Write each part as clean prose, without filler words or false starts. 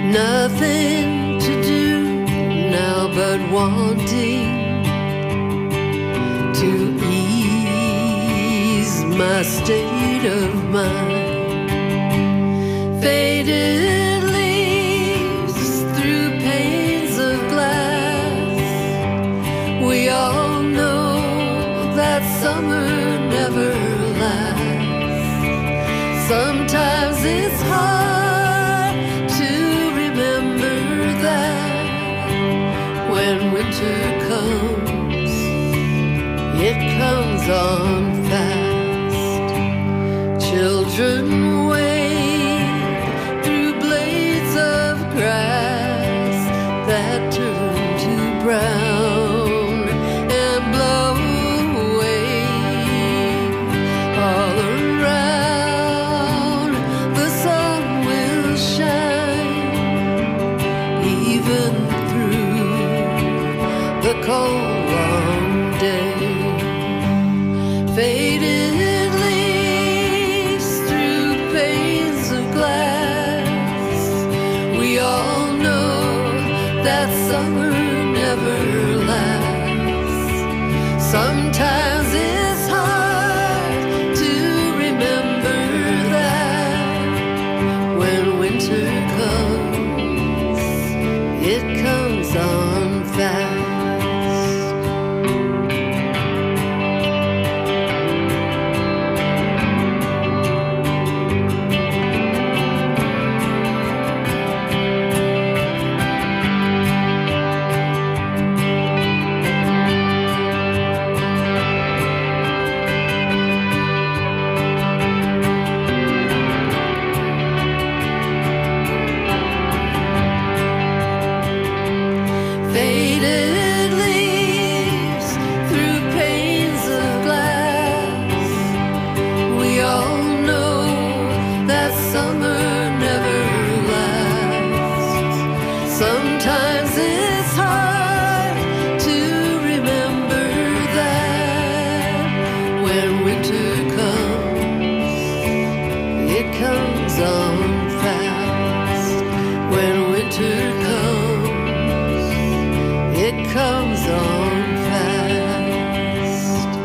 Nothing to do now but wanting to ease my state of mind. Faded leaves through panes of glass. We all know that summer never lasts. Sometimes it's hard to remember that when winter comes, it comes on fast. Children wade through blades of grass that turn to brown and blow away. All around the sun will shine, even through the cold long day. Faded leaves through panes of glass. We all know that summer never lasts. Sometimes it's hard to remember that when winter comes, it comes on fast. Faded leaves through panes of glass. We all know that summer never lasts. Sometimes it's hard to remember that when winter comes, it comes on fast. When winter comes, it comes on fast.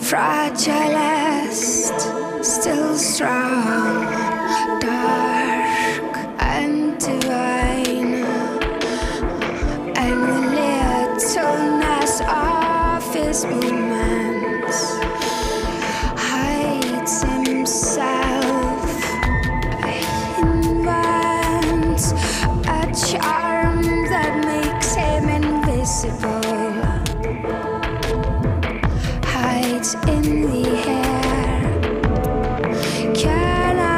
fragilest, still strong, dark and divine, and the littleness of his movements hides himself, invents a charm that makes him invisible, hides in the air. Can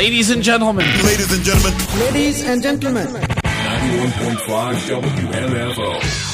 Ladies and gentlemen. Ladies and gentlemen. Ladies and gentlemen. 91.5 WMFO.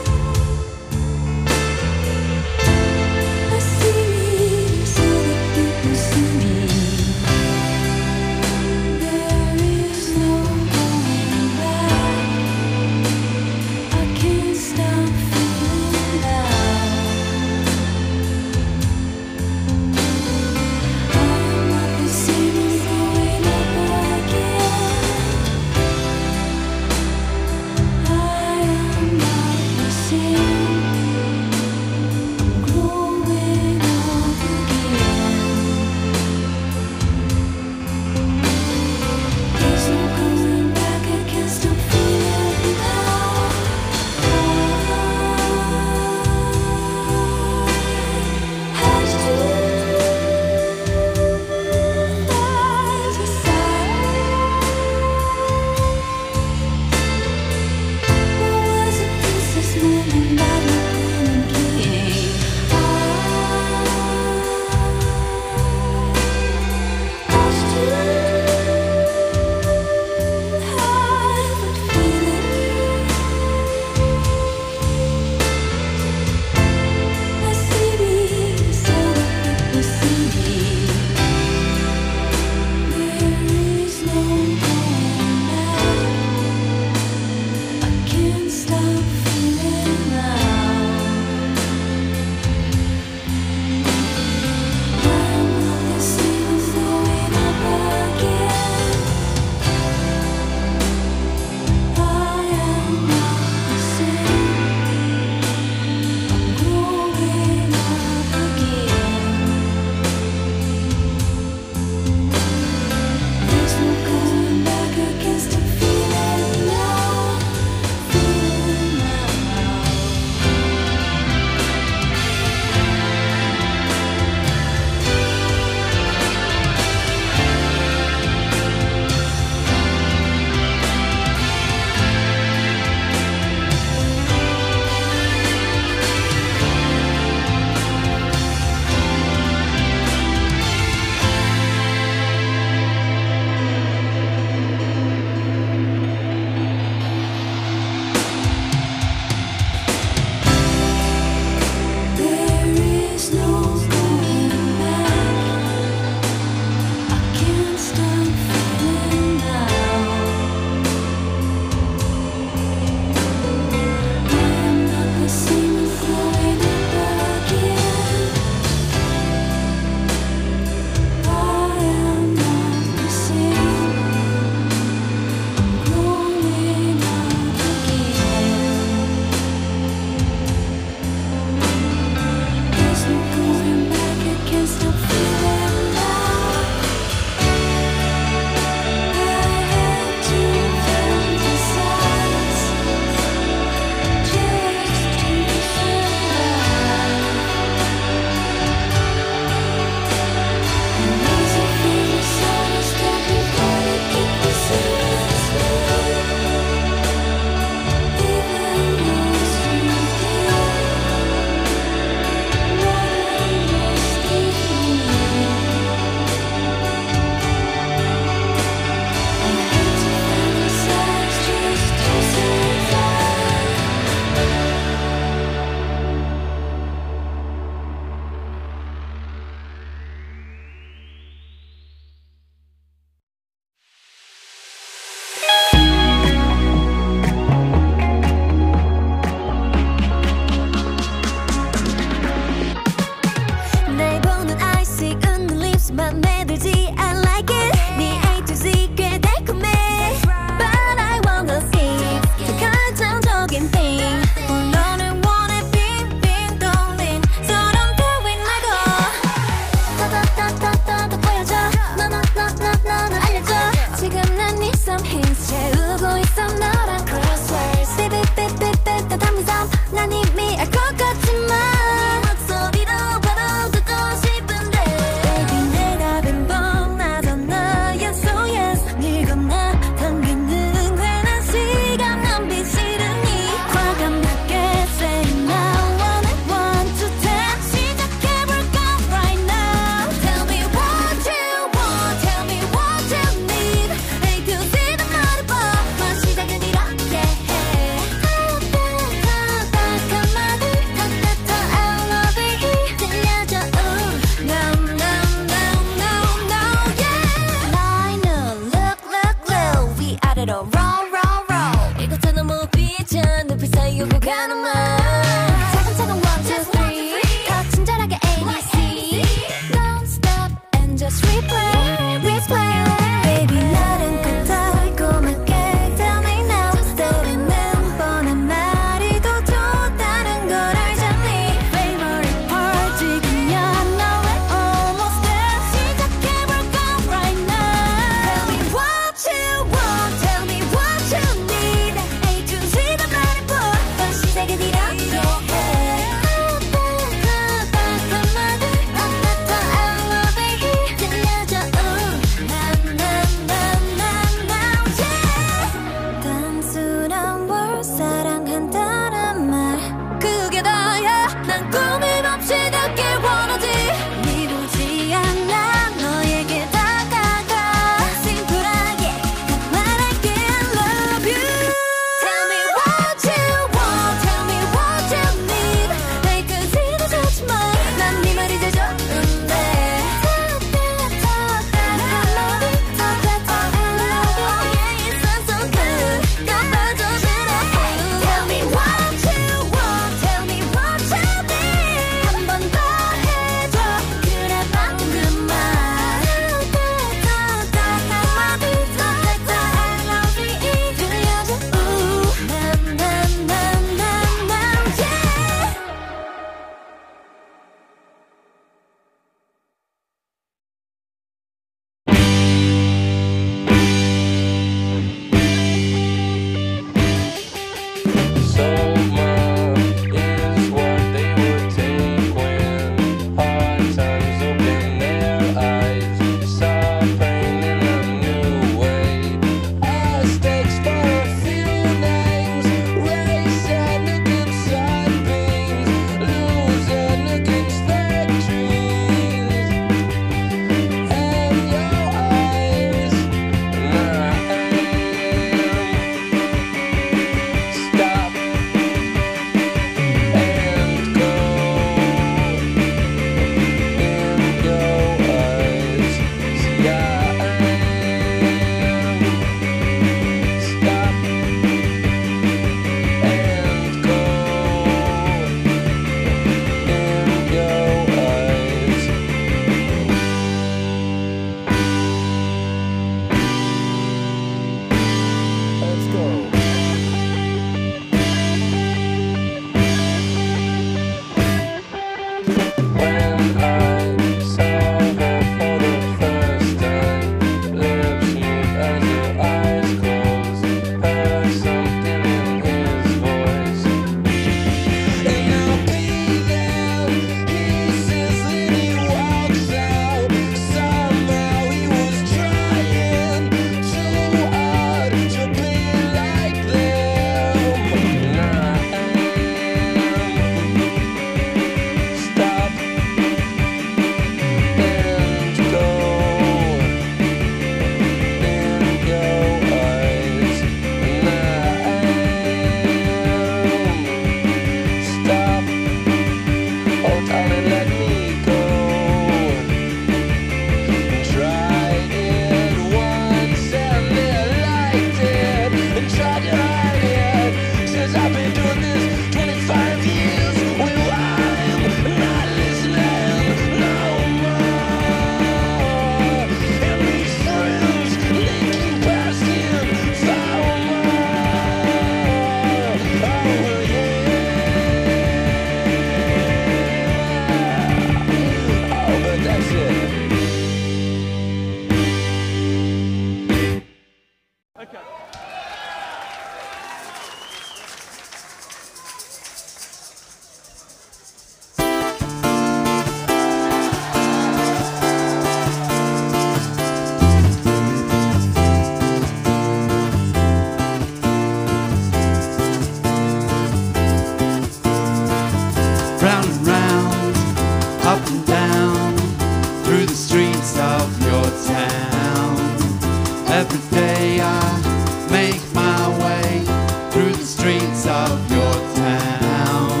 day I make my way through the streets of your town.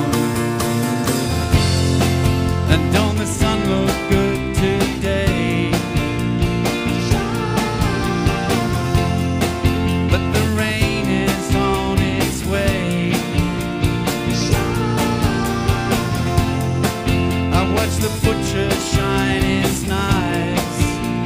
And don't the sun look good today? But the rain is on its way. I watch the butcher shine his knives,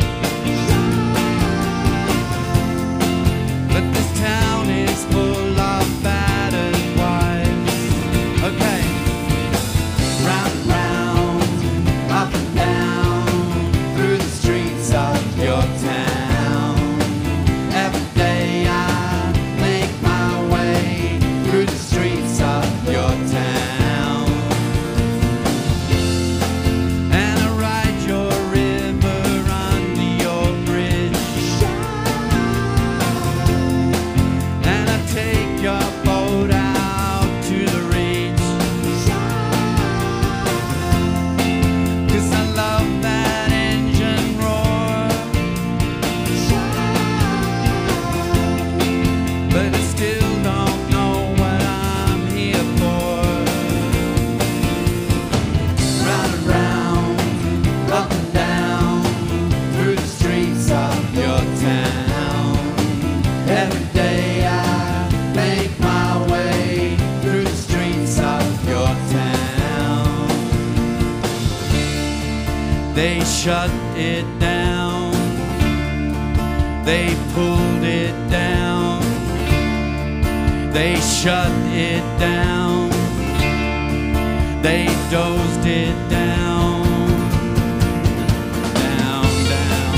but this town is full of battered wives. Okay, round and round, up and down, through the streets of your town. Every day I make my way through the streets of your town. And I ride your river under your bridge. And I take your boat out to the reach. 'Cause I love that engine roar. But I still don't know what I'm here for. Round and round, up and down, through the streets of your town. Every day I make my way through the streets of your town. They shut it down. They pulled it down. They shut it down. They dozed it down. Down, down.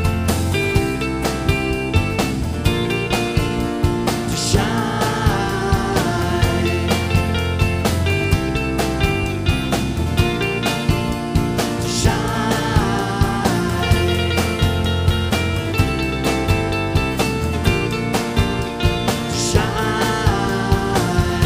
To shine. To shine. To shine.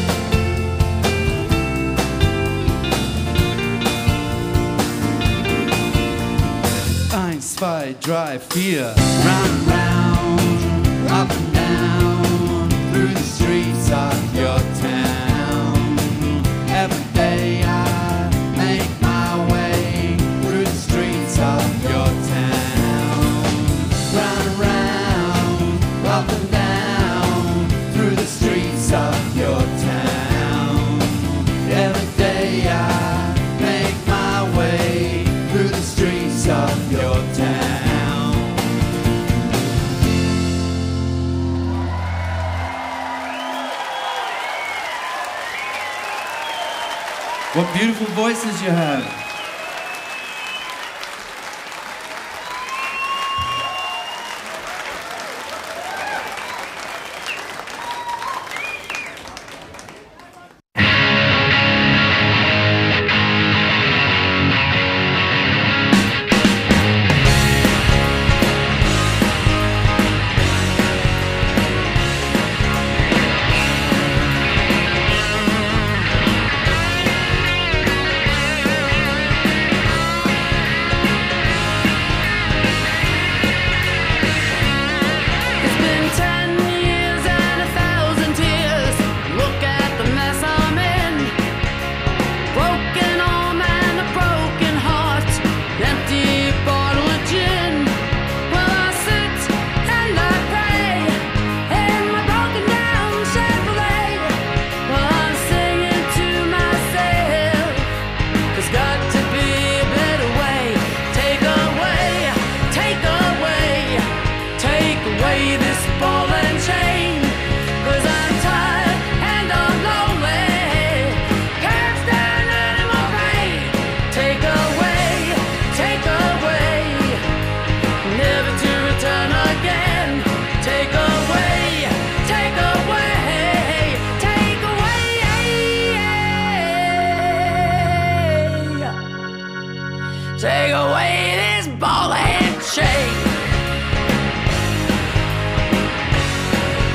Eins, zwei, drei, vier. Round and round, up and down, through the streets of your town. Every day I make my way through the streets of your town. Round and round, up and down, through the streets of your town. Every day I make my way through the streets of your town. What beautiful voices you have. It's been 10 years and 1,000 tears. Look at the mess I'm in. Broken arm and a broken heart. Empty bottle of gin. Well, I sit and I pray in my broken down Chevrolet. Well, I'm singing to myself. There's got to be a better way. Take away, take away, take away this ball and chain. 'Cause I'm tired and I'm lonely. Can't stand any more pain. Take away, never to return again. Take away, take away, take away. Take away this ball and chain.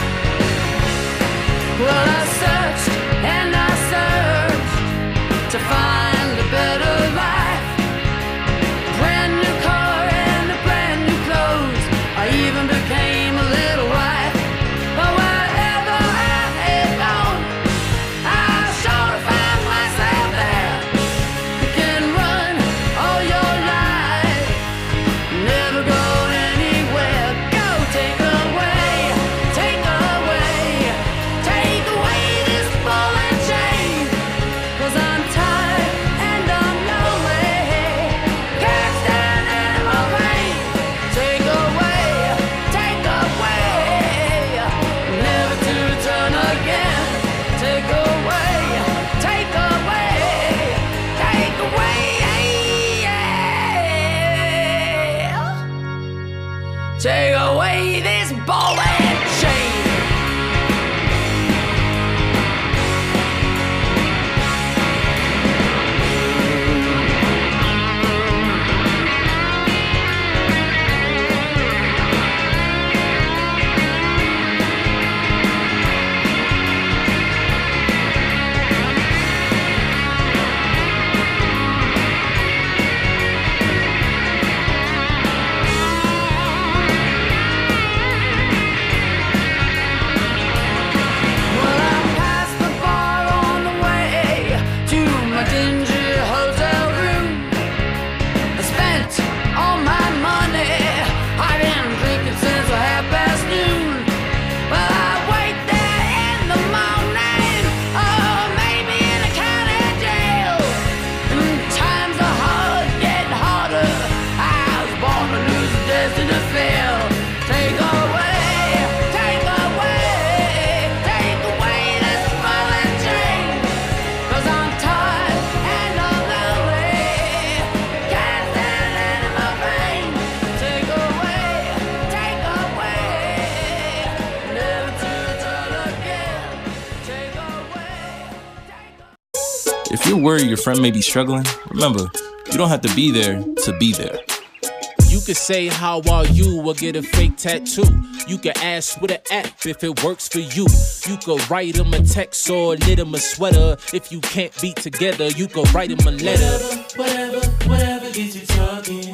you're worried your friend may be struggling, remember, you don't have to be there to be there. You could say, how are you, or get a fake tattoo. You could ask with an app if it works for you. You could write him a text or knit him a sweater. If you can't be together, you could write him a letter. Whatever gets you talking.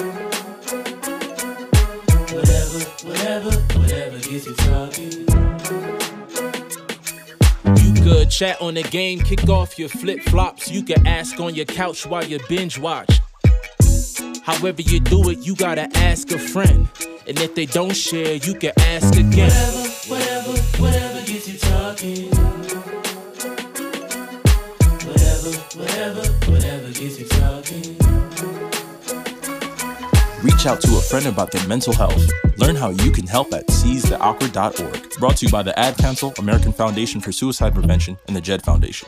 Whatever gets you talking. You could chat on the game, kick off your flip-flops. You could ask on your couch while you binge watch. However you do it, you gotta ask a friend. And if they don't share, you can ask again. Whatever gets you talking. Whatever gets you talking. Reach out to a friend about their mental health. Learn how you can help at seizetheawkward.org. Brought to you by the Ad Council, American Foundation for Suicide Prevention, and the Jed Foundation.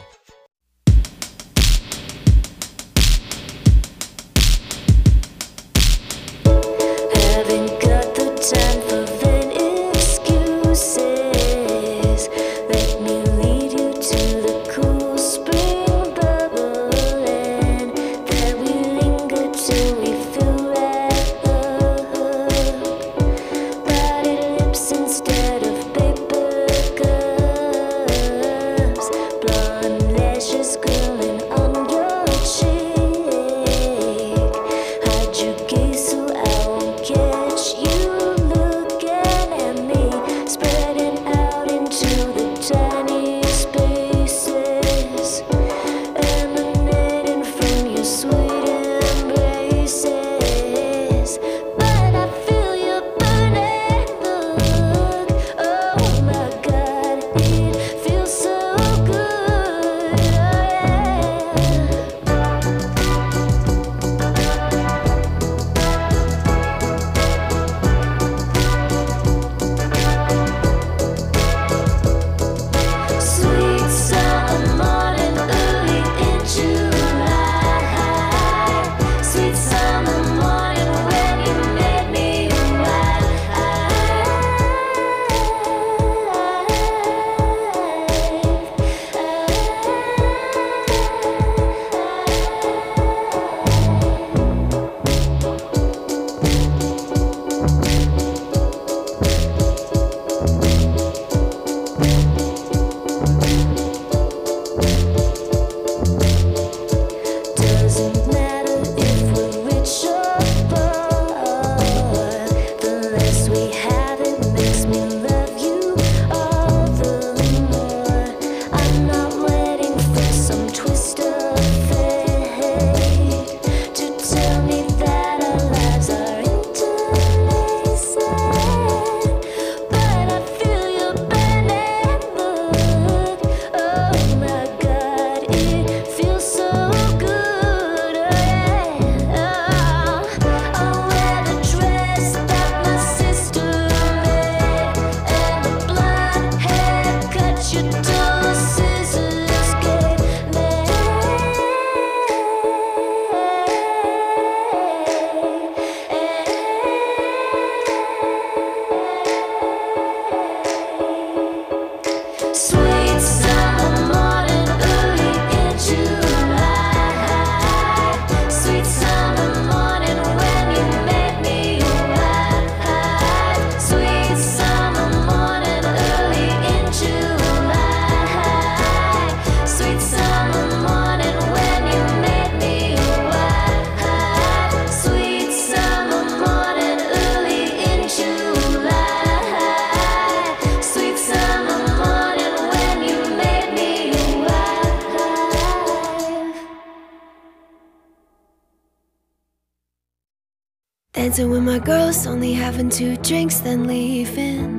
Dancing with my girls, only having 2 drinks, then leaving.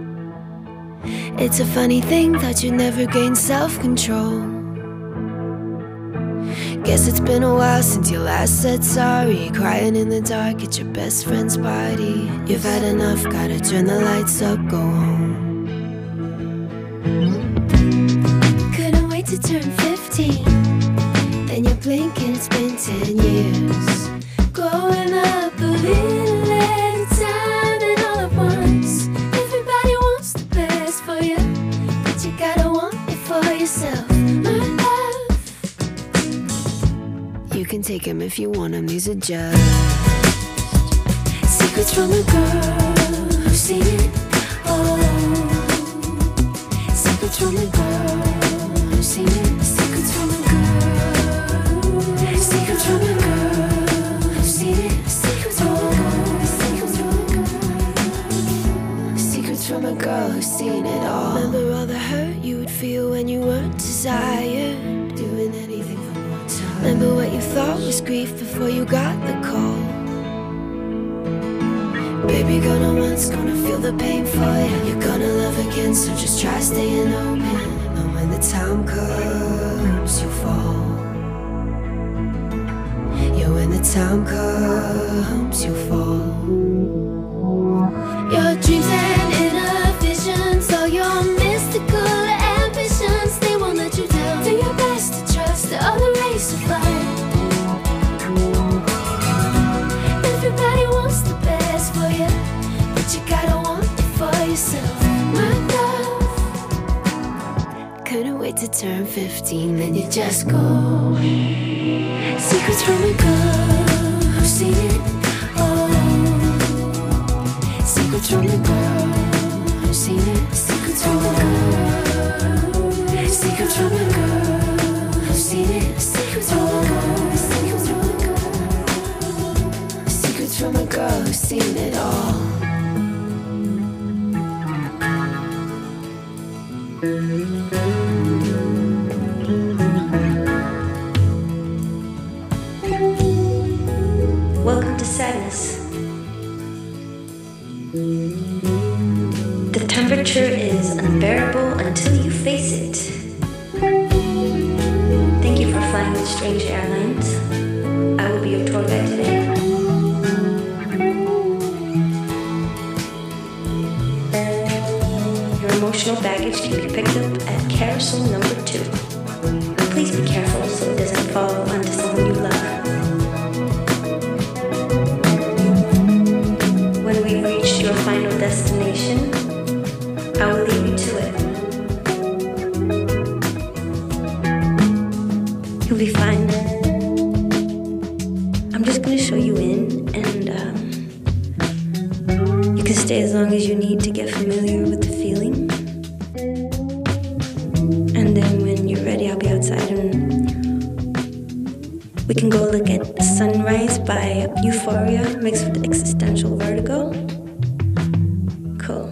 It's a funny thing that you never gain self-control. Guess it's been a while since you last said sorry. Crying in the dark at your best friend's party. You've had enough, gotta turn the lights up, go home. Couldn't wait to turn 15. Then you blink and it's been 10 years. Growing up a little at a time and all at once. Everybody wants the best for you, but you gotta want it for yourself. My love, take him if you want him, these are just secrets from a girl who's seen it all. Secrets from a girl who's seen it. Secrets from a girl. Secrets from a girl who's seen it. Secrets from a girl. Secrets from a girl who's seen it all. Remember all the hurt you would feel when you weren't desired, doing anything for more time. Remember what you thought was grief before you got the call. Baby, gonna once, gonna feel the pain for you. You're gonna love again, so just try staying open. And when the time comes, you fall. Yeah, when the time comes, you fall. Your dreams and inner visions, all your mystical ambitions, they won't let you down. Do your best to trust the other race of life. Everybody wants the best for you, but you gotta want it for yourself. My love, couldn't wait to turn 15, then you just go. Secrets from a girl who's seen it all. Secrets from a girl who's seen it. Secrets from a girl. Secrets from a girl who's seen it. Secrets from a girl. Secrets from a girl who's seen it all. Welcome to sadness. The temperature is unbearable until you face it. Thank you for flying with Strange Airlines. I will be your tour guide today. Your emotional baggage can be picked up at carousel number 2. Please be careful so it doesn't fall onto someone you love. When we reach your final destination, I will leave you to it. You'll be fine. I'm just gonna show you in, and you can stay as long as you need to get familiar with the feeling. And then when you're ready, I'll be outside and we can go look at Sunrise by Euphoria mixed with existential vertigo. Cool.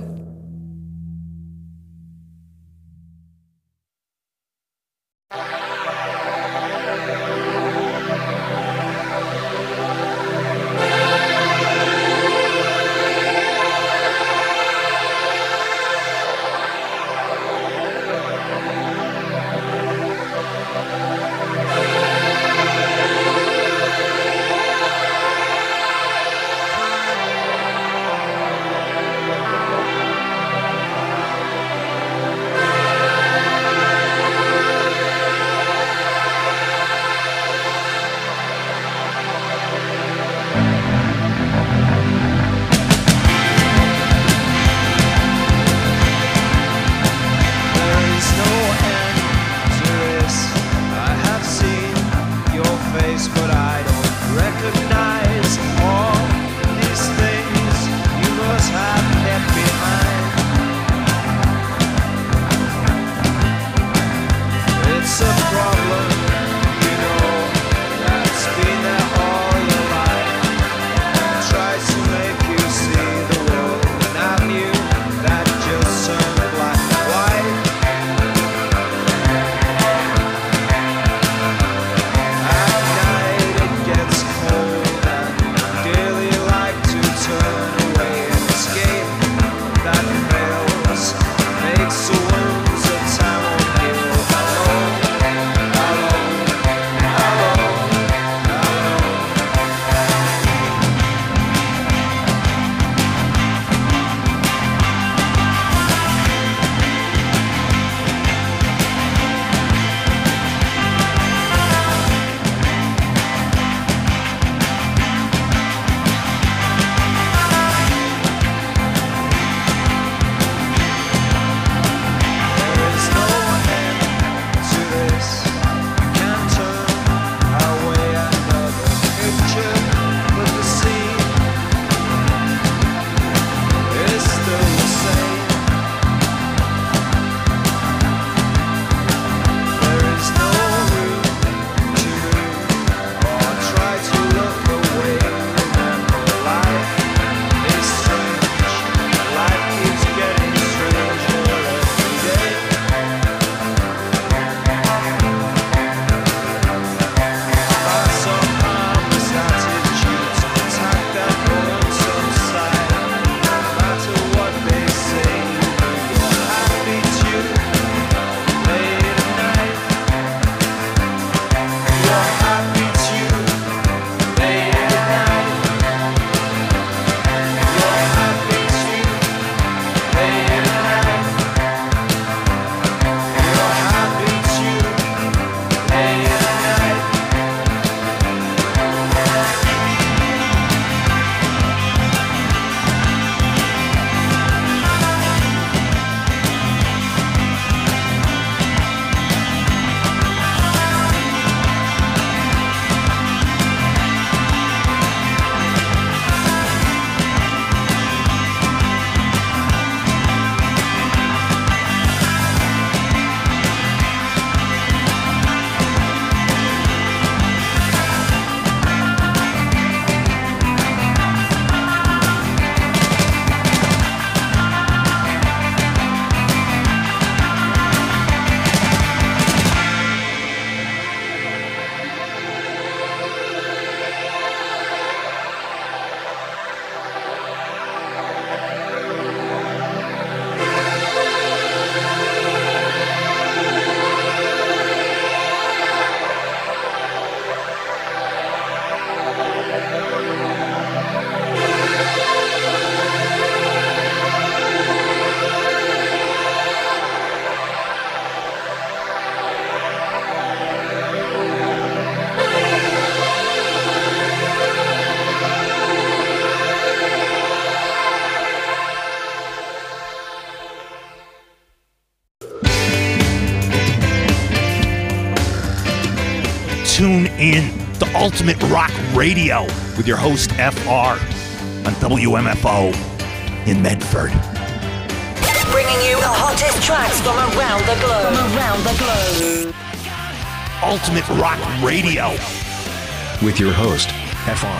tune in to Ultimate Rock Radio with your host, FR, on WMFO in Medford. Bringing you the hottest tracks from around the globe. Ultimate Rock Radio with your host, FR.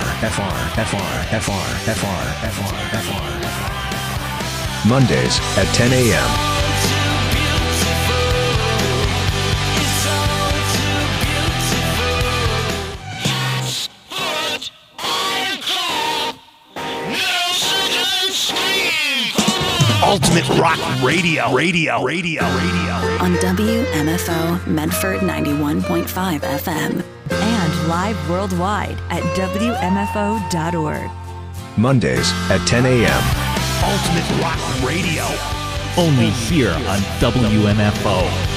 Mondays at 10 a.m. Ultimate Rock Radio. On WMFO Medford 91.5 FM. And live worldwide at WMFO.org. Mondays at 10 a.m. Ultimate Rock Radio. Only here on WMFO.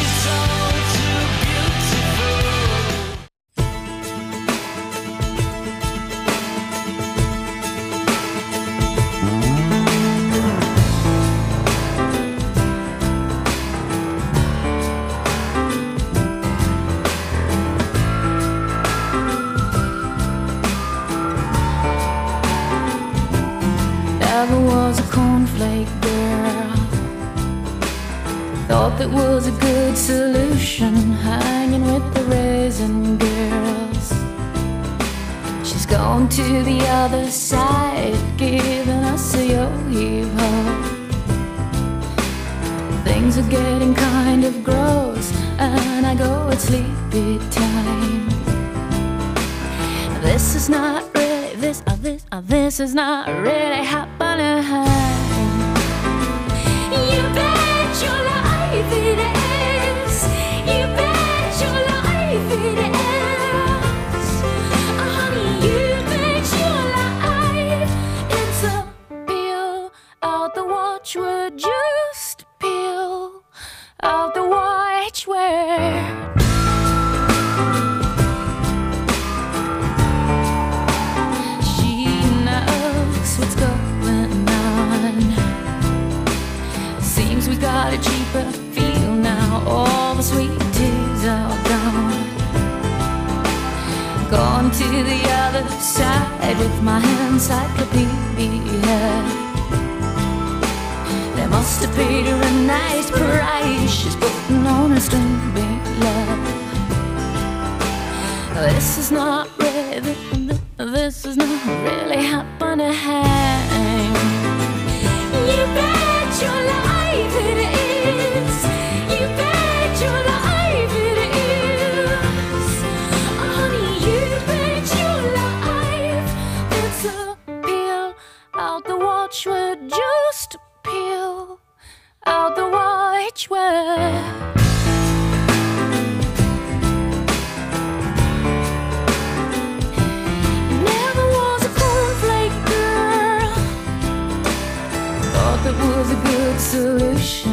That was a good solution, hanging with the raisin girls. She's gone to the other side, giving us a yo-heave-ho. Things are getting kind of gross, and I go at sleepy time. This is not really, this is not really happening. You bet your life it is. You bet your life it is. Honey, you bet your life. It's a peel out the watchword. Just peel out the watchword. She knows what's going on. Seems we got a cheaper feel now. All the sweet teas are gone. Gone to the other side with my encyclopedia. They must have paid her a nice price. She's putting on a string love. This is not really, this is not really happening. You bet your life it is. You bet your life it is. Honey, you bet your life. It's a peel out the watchword. Just peel out the watchword. That was a good solution.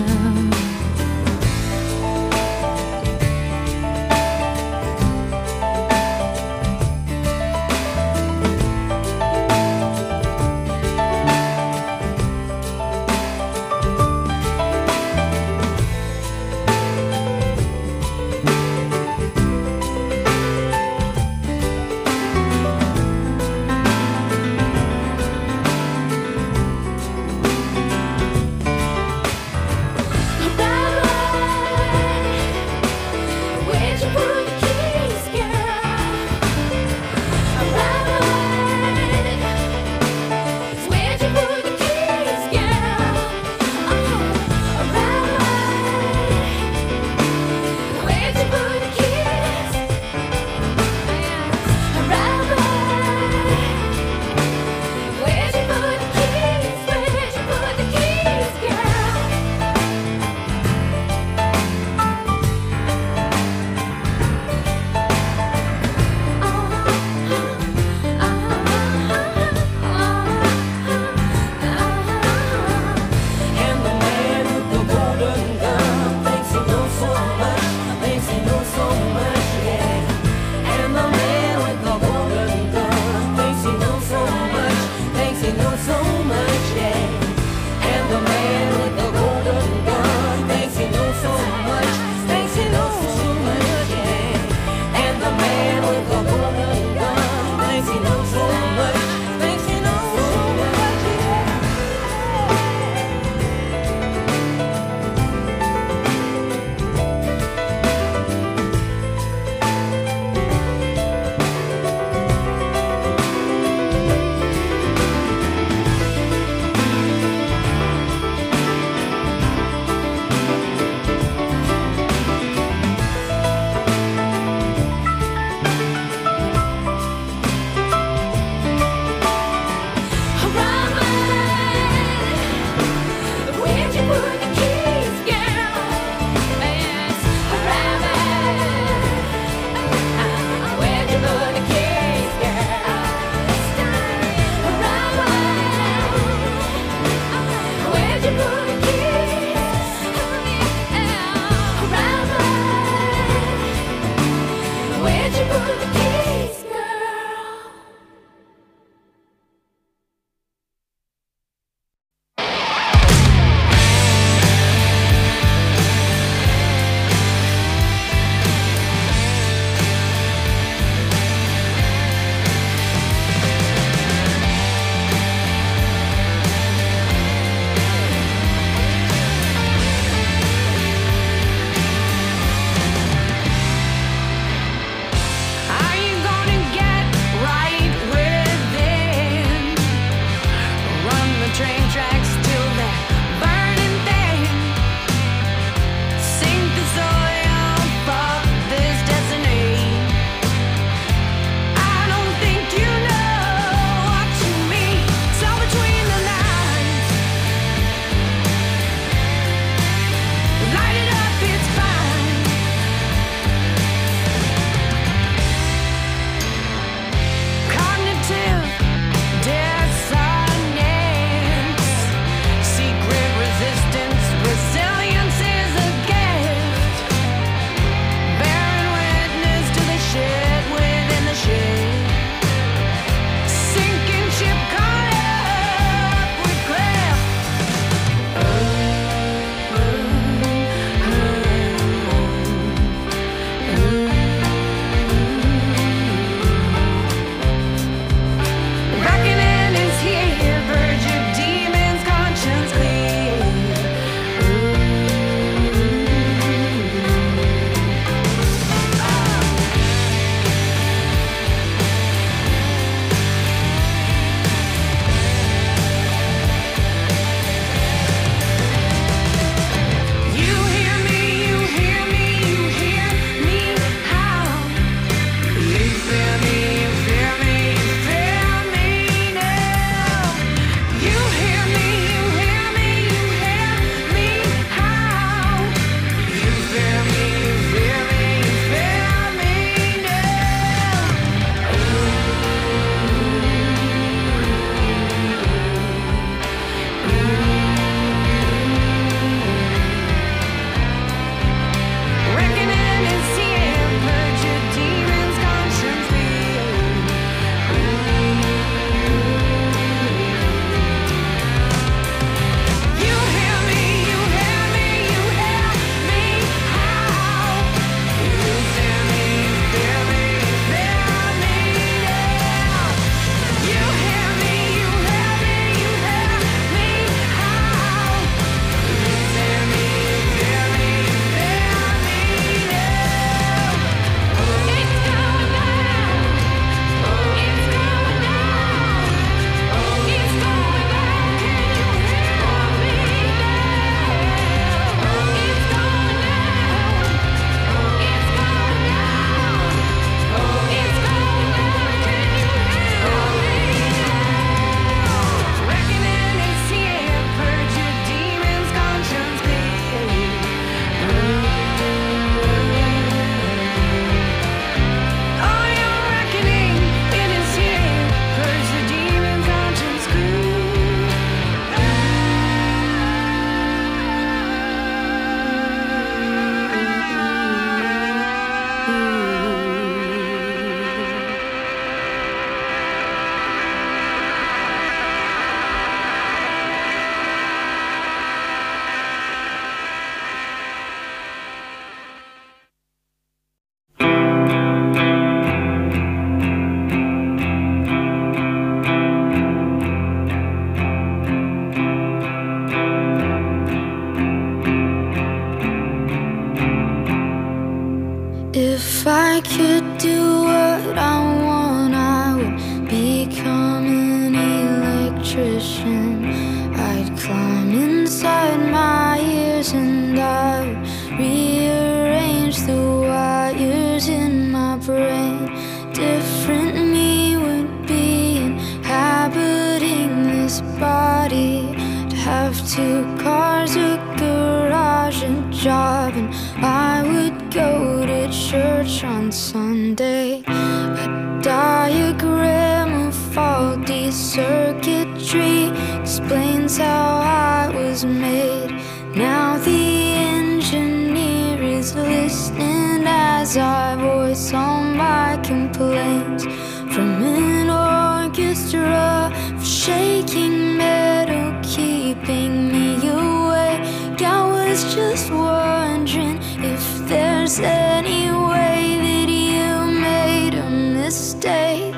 I could do what I want, I would become an electrician. I'd climb inside my ears and I would rearrange the wires in my brain. Different me would be inhabiting this body. I'd have 2 cars, a garage, a job, and I would go to church on Sunday. A diagram of faulty circuitry explains how I was made. Now the engineer is listening as I voice all my complaints. From an orchestra of shaking metal keeping me awake, I was just wondering if there's any way that you made a mistake.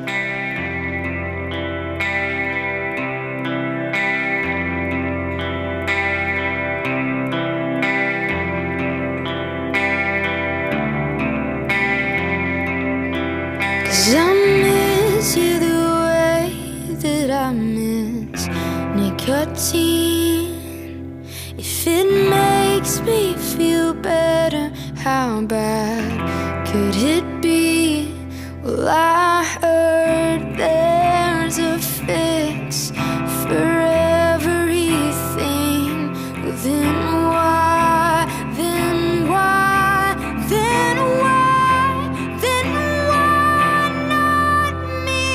I miss you the way that I miss nicotine. If it makes me feel better, how bad could it be? Well, I heard there's a fix for everything. Well, then why, then why, then why, then why not me?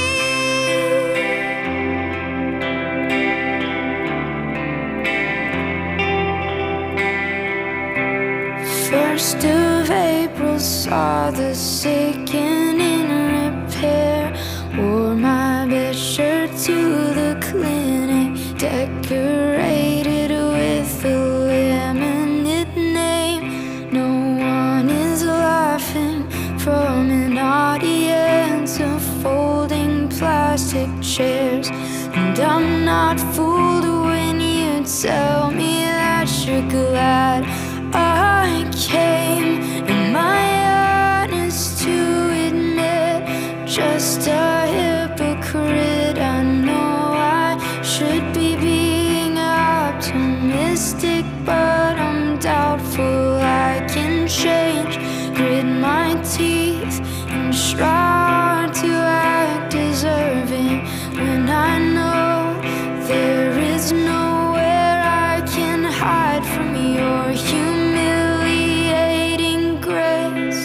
1st of April saw the sickening repair. Wore my best shirt to the clinic, decorated with a laminate name. No one is laughing from an audience of folding plastic chairs. And I'm not fooled when you tell me that you're glad I came. Am I honest to admit, just a hypocrite? I know I should be being optimistic, but I'm doubtful I can change. Grit my teeth and try to act deserving when I know there is nowhere I can hide from your humiliating grace.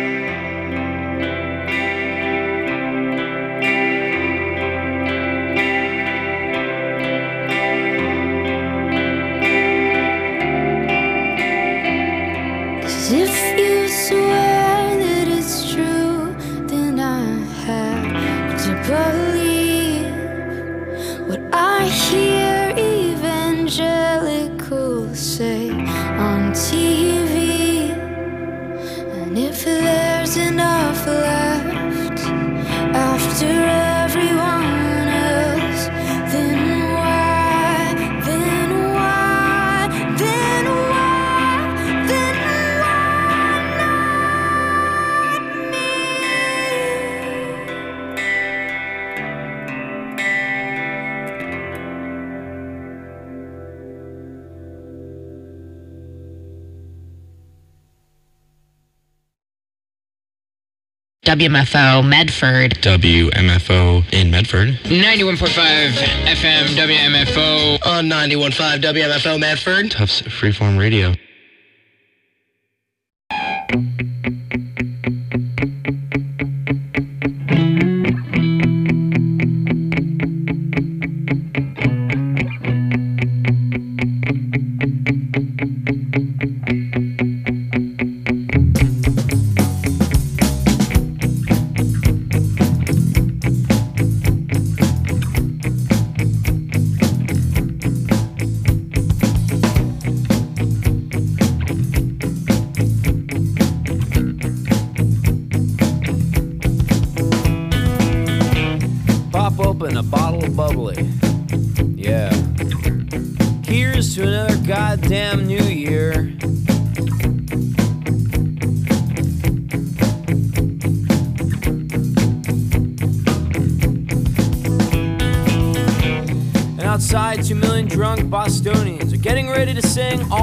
If you swear that it's true, then I have to believe what I hear evangelicals say on TV. And if there's enough left after everyone else, then why, then why, then why, then why not me? WMFO Medford. WMFO in Medford. 91.5 FM WMFO. On 91.5 WMFO Medford. Tufts Freeform Radio. Pop open a bottle of bubbly. Yeah. Here's to another goddamn new year. getting ready to sing